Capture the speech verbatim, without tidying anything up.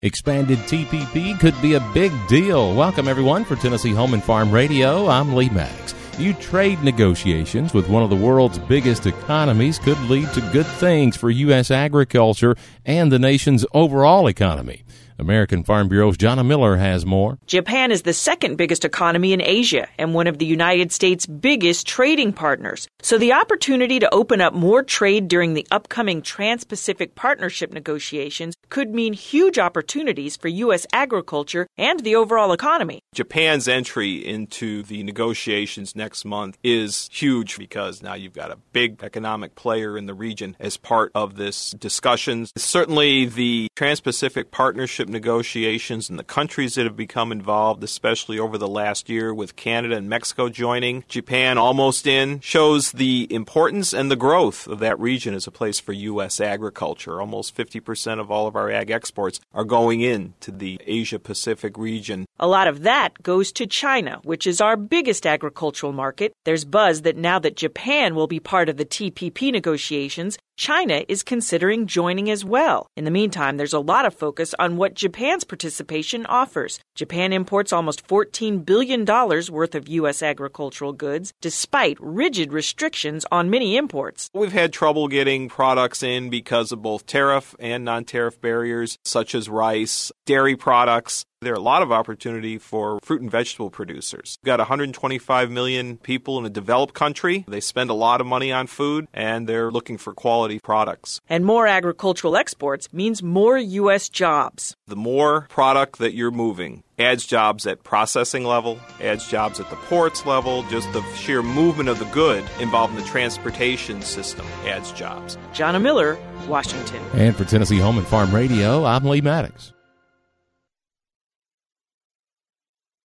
Expanded T P P could be a big deal. Welcome, everyone, for Tennessee Home and Farm Radio. I'm Lee Maddox. New trade negotiations with one of the world's biggest economies could lead to good things for U S agriculture and the nation's overall economy. American Farm Bureau's Jonna Miller has more. Japan is the second biggest economy in Asia and one of the United States' biggest trading partners. So the opportunity to open up more trade during the upcoming Trans-Pacific Partnership negotiations could mean huge opportunities for U S agriculture and the overall economy. Japan's entry into the negotiations next month is huge because now you've got a big economic player in the region as part of this discussion. Certainly the Trans-Pacific Partnership negotiations and the countries that have become involved, especially over the last year with Canada and Mexico joining, Japan almost in, shows the importance and the growth of that region as a place for U S agriculture. Almost fifty percent of all of our ag exports are going into the Asia-Pacific region. A lot of that goes to China, which is our biggest agricultural market. There's buzz that now that Japan will be part of the T P P negotiations, China is considering joining as well. In the meantime, there's a lot of focus on what Japan's participation offers. Japan imports almost fourteen billion dollars worth of U S agricultural goods, despite rigid restrictions on many imports. We've had trouble getting products in because of both tariff and non-tariff barriers, such as rice, dairy products. There are a lot of opportunity for fruit and vegetable producers. We've got one hundred twenty-five million people in a developed country. They spend a lot of money on food, and they're looking for quality products. And more agricultural exports means more U S jobs. The more product that you're moving adds jobs at processing level, adds jobs at the ports level. Just the sheer movement of the good involved in the transportation system adds jobs. Jonna Miller, Washington. And for Tennessee Home and Farm Radio, I'm Lee Maddox.